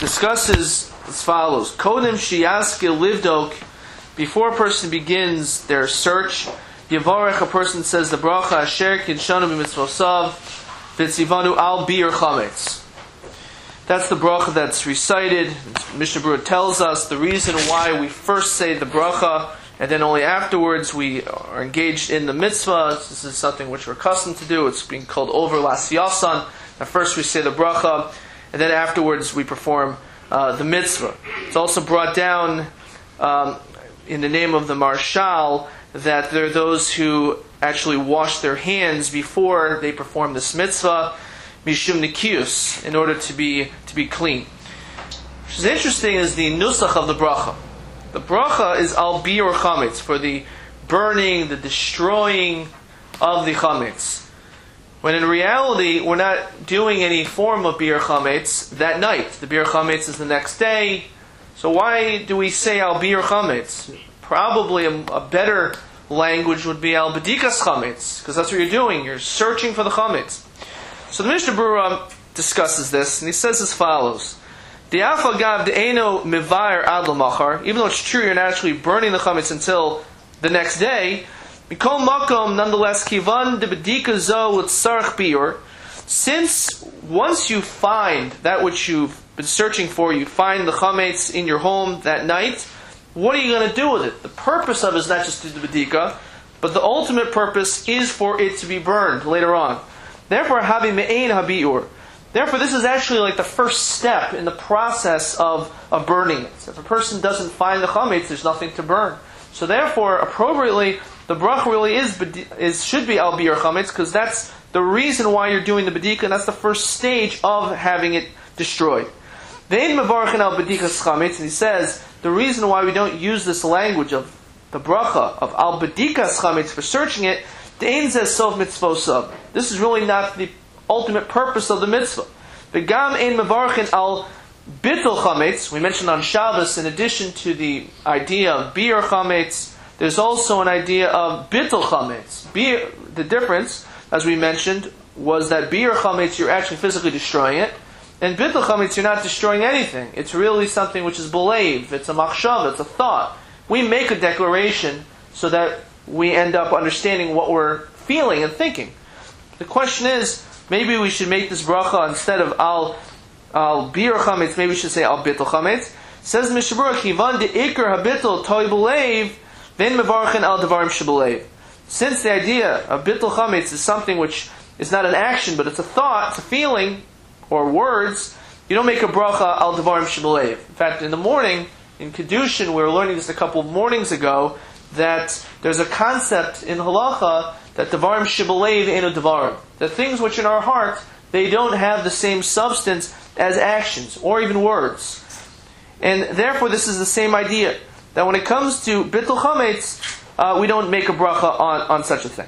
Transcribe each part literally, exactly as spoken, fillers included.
discusses as follows. Kodem shiyaske livdok, before a person begins their search, Yavarech, a person says the bracha asher kinshanu b'mitzvosav v'tzivanu al bir chametz. That's the bracha that's recited. Mishnah Berurah tells us the reason why we first say the bracha and then only afterwards we are engaged in the mitzvah. This is something which we're accustomed to do. It's being called over lasiyasan. At first we say the bracha and then afterwards we perform uh, the mitzvah. It's also brought down um, in the name of the Marshal that there are those who actually wash their hands before they perform this mitzvah, mishum nikius, in order to be to be clean. Which is interesting is the nusach of the bracha. The bracha is al bir chametz, for the burning, the destroying of the chametz. When in reality, we're not doing any form of bir chametz that night. The bir chametz is the next day. So why do we say al bir chametz? Probably a, a better language would be al bedikas chametz, because that's what you're doing. You're searching for the chametz. So the Mishnah Berurah discusses this, and he says as follows: even though it's true you're not actually burning the chametz until the next day, nonetheless, since once you find that which you've been searching for, you find the chametz in your home that night, what are you going to do with it? The purpose of it is not just to do the bedika, but the ultimate purpose is for it to be burned later on. Therefore, havi me'ein habi'ur. Therefore, this is actually like the first step in the process of, of burning it. If a person doesn't find the chametz, there's nothing to burn. So therefore, appropriately, the bracha really is, is should be al bir chametz, because that's the reason why you're doing the bedika, and that's the first stage of having it destroyed. Ve'en mevarchen al bedikas chametz, and he says the reason why we don't use this language of the bracha of al bedikas chametz for searching it, de'en zeh sof mitzvosav. This is really not the ultimate purpose of the mitzvah. V'gam ein mevarchen al bittul chametz. We mentioned on Shabbos, in addition to the idea of bir chametz, there's also an idea of bittul chametz. Bir, the difference, as we mentioned, was that bir chametz, you're actually physically destroying it, and bittul chametz, you're not destroying anything. It's really something which is believed. It's a machshava, it's a thought. We make a declaration so that we end up understanding what we're feeling and thinking. The question is, maybe we should make this bracha instead of al al bir chametz, maybe we should say al bittul chametz. Says Mishnah Berurah, kivan de ikar habitul toy b'leiv, then mevarchen al devarim sheb'leiv. Since the idea of bittul chametz is something which is not an action, but it's a thought, it's a feeling, or words, you don't make a bracha al devarim sheb'leiv. In fact, in the morning, in Kedushin, we were learning this a couple of mornings ago, that there's a concept in halacha that devarim sheb'leiv enu devarim. The things which in our heart, they don't have the same substance as actions, or even words. And therefore this is the same idea, that when it comes to bittul chametz, uh, we don't make a bracha on, on such a thing.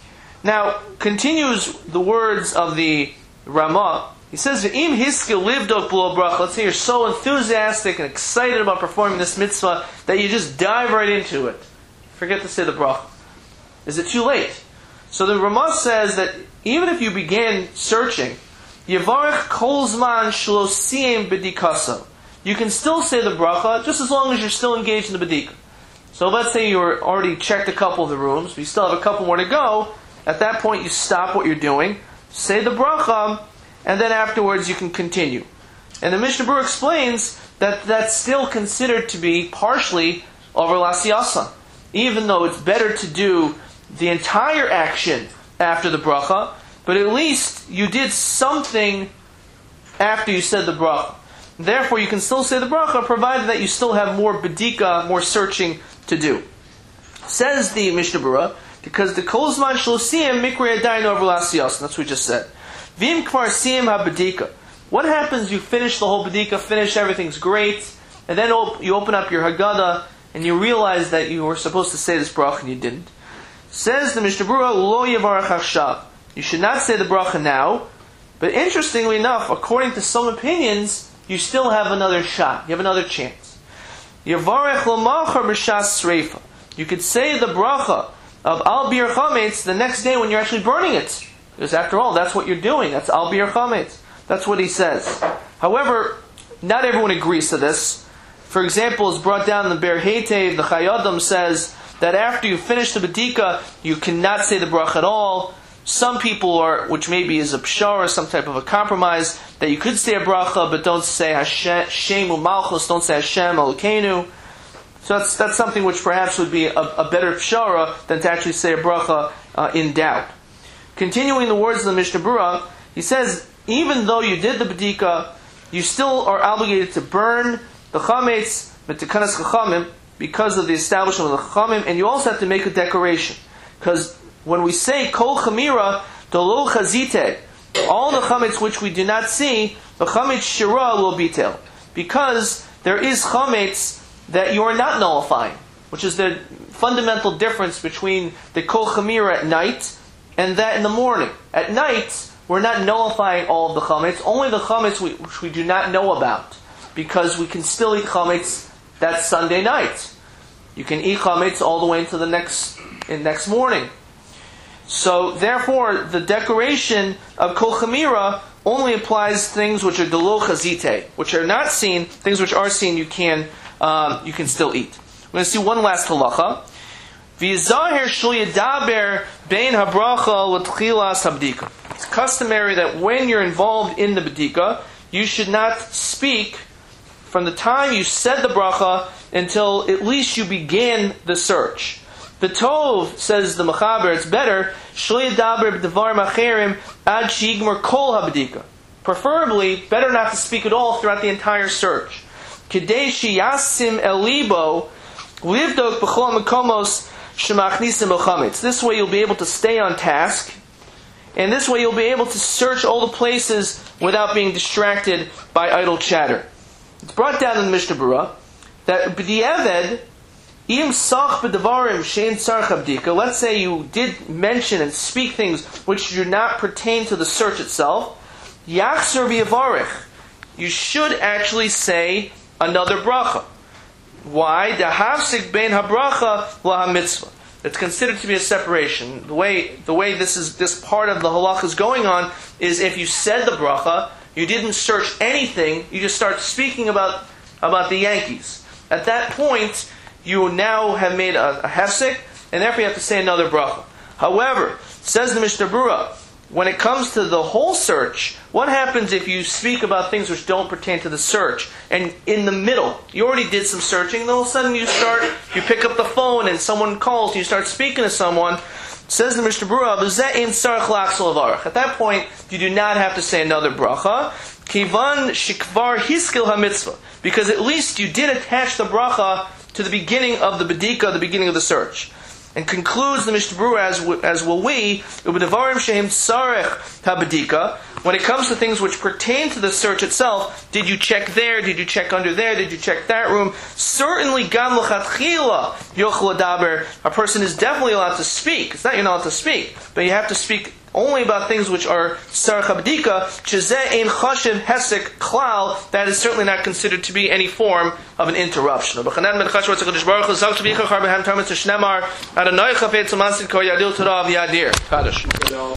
Now, continues the words of the Ramah. He says, V'im hiskil livdok b'lo bracha. Let's say you're so enthusiastic and excited about performing this mitzvah that you just dive right into it. Forget to say the bracha. Is it too late? So the Ramah says that even if you begin searching, Yevarech kol zman shelo siyem bedikaso, you can still say the bracha just as long as you're still engaged in the bedika. So let's say you're already checked a couple of the rooms, but you still have a couple more to go. At that point, you stop what you're doing, say the bracha, and then afterwards you can continue. And the Mishnah Berurah explains that that's still considered to be partially over lasiyasa, even though it's better to do the entire action after the bracha, but at least you did something after you said the bracha. Therefore, you can still say the bracha, provided that you still have more bedika, more searching to do. Says the Mishnah Berurah, because the kol zman shelo siyem mikra yadayin over lasiyasa. That's what we just said. Vim kvar siyem ha-bedika. What happens? You finish the whole bedika, finish, everything's great, and then you open up your Haggadah, and you realize that you were supposed to say this bracha and you didn't. Says the Mishnah Berurah, lo yavarach hashav. You should not say the bracha now, but interestingly enough, according to some opinions, you still have another shot. You have another chance. Yavarech l'machar b'shas sreifa. You could say the bracha of al bir chametz the next day when you're actually burning it. Because after all, that's what you're doing. That's al bir chametz. That's what he says. However, not everyone agrees to this. For example, it's brought down in the Ber Heitev, the Chayyadam says that after you finish the Bedika, you cannot say the bracha at all. Some people are, which maybe is a pshara, some type of a compromise, that you could say a bracha, but don't say Hashem u'malchus, don't say Hashem Elokeinu. So that's that's something which perhaps would be a, a better pshara than to actually say a bracha uh, in doubt. Continuing the words of the Mishnah Berurah, he says, even though you did the Bedika, you still are obligated to burn the chametz mitikanas chachamim because of the establishment of the chachamim, and you also have to make a decoration. Because when we say kol chamira, the lo chazite, all the chametz which we do not see, the chametz shira will be tel. Because there is chametz that you are not nullifying, which is the fundamental difference between the kol chamira at night and that in the morning. At night, we're not nullifying all of the chametz, only the chametz we, which we do not know about, because we can still eat chametz that Sunday night. You can eat chametz all the way into the next in next morning. So, therefore, the decoration of kol chamira only applies things which are delo chazite, which are not seen. Things which are seen, you can um, you can still eat. We're going to see one last halacha. V'yizahir shel yadaber bein habracha l'tchilas habdika. It's customary that when you're involved in the bedika, you should not speak from the time you said the bracha until at least you began the search. The Tov, says the Mechaber, it's better, shel yadaber b'devarim acherim ad sheyigmar kol habedika. Preferably, better not to speak at all throughout the entire search. Kedei sheyasim el libo livdok b'chol mekomos shemachnisim b'chametz. This way you'll be able to stay on task, and this way you'll be able to search all the places without being distracted by idle chatter. It's brought down in the Mishnah Berurah that b'di'eved, im sach b'devarim shein tzarich habdika. Let's say you did mention and speak things which do not pertain to the search itself. Yachzer v'yavarich. You should actually say another bracha. Why? Dahafsik bein habracha la mitzvah. It's considered to be a separation. The way the way this is this part of the halacha is going on is if you said the bracha, you didn't search anything, you just start speaking about about the Yankees. At that point, you now have made a, a hefsek, and therefore you have to say another bracha. However, says the Mishnah Berurah, when it comes to the whole search, what happens if you speak about things which don't pertain to the search, and in the middle, you already did some searching, and all of a sudden you start, you pick up the phone and someone calls, and you start speaking to someone, says the Mishnah Berurah, at that point, you do not have to say another bracha, kivan shikvar hiskil ha-mitzvah, because at least you did attach the bracha to the beginning of the bedika, the beginning of the search. And concludes the Mishnah Berurah, as, as will we, u'b'devarim shehem tzarech ha-bedika, when it comes to things which pertain to the search itself, did you check there, did you check under there, did you check that room? Certainly, gam l'chatchila yochel adaber, a person is definitely allowed to speak. It's not you're not allowed to speak, but you have to speak only about things which are tzarech ha-bedika, shezeh ein chashiv hesek klal, that is certainly not considered to be any form of an interruption. Adonai chafetz u'masid kol yadil Torah v'yadir. Kaddish.